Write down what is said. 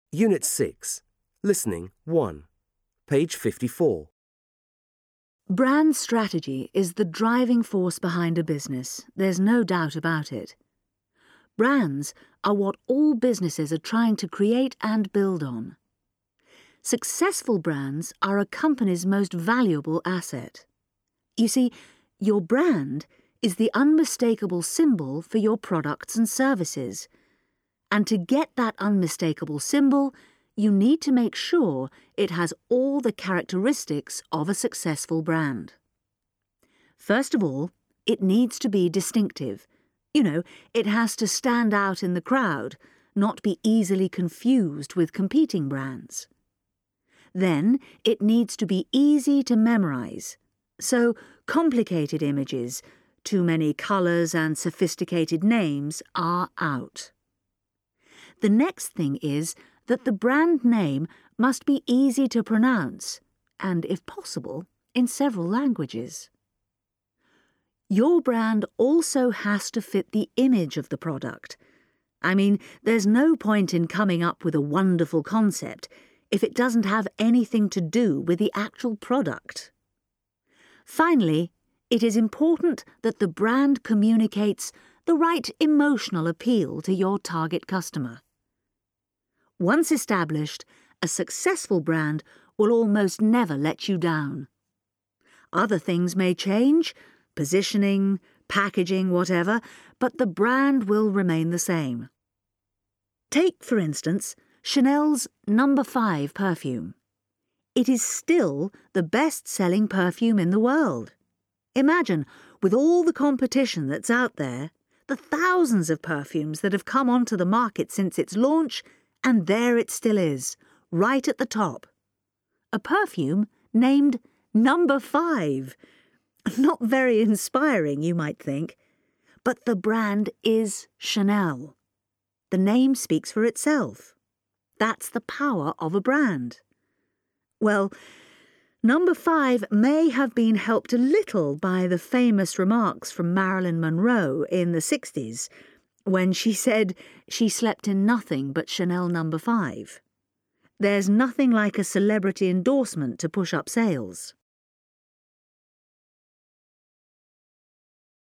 Unit 6. Listening 1. Page 54. Brand strategy is the driving force behind a business. There's no doubt about it. Brands are what all businesses are trying to create and build on. Successful brands are a company's most valuable asset. You see, your brand is the unmistakable symbol for your products and services. And to get that unmistakable symbol, you need to make sure it has all the characteristics of a successful brand. First of all, it needs to be distinctive. It has to stand out in the crowd, not be easily confused with competing brands. Then, it needs to be easy to memorize. So, complicated images, too many colours and sophisticated names are out. The next thing is that the brand name must be easy to pronounce, and if possible, in several languages. Your brand also has to fit the image of the product. There's no point in coming up with a wonderful concept if it doesn't have anything to do with the actual product. Finally, it is important that the brand communicates the right emotional appeal to your target customer. Once established, a successful brand will almost never let you down. Other things may change, positioning, packaging, whatever, but the brand will remain the same. Take, for instance, Chanel's No. 5 perfume. It is still the best-selling perfume in the world. Imagine, with all the competition that's out there, the thousands of perfumes that have come onto the market since its launch, and there it still is, right at the top. A perfume named No. 5. Not very inspiring, you might think. But the brand is Chanel. The name speaks for itself. That's the power of a brand. Well, No. 5 may have been helped a little by the famous remarks from Marilyn Monroe in the 60s, when she said she slept in nothing but Chanel No. 5. There's nothing like a celebrity endorsement to push up sales.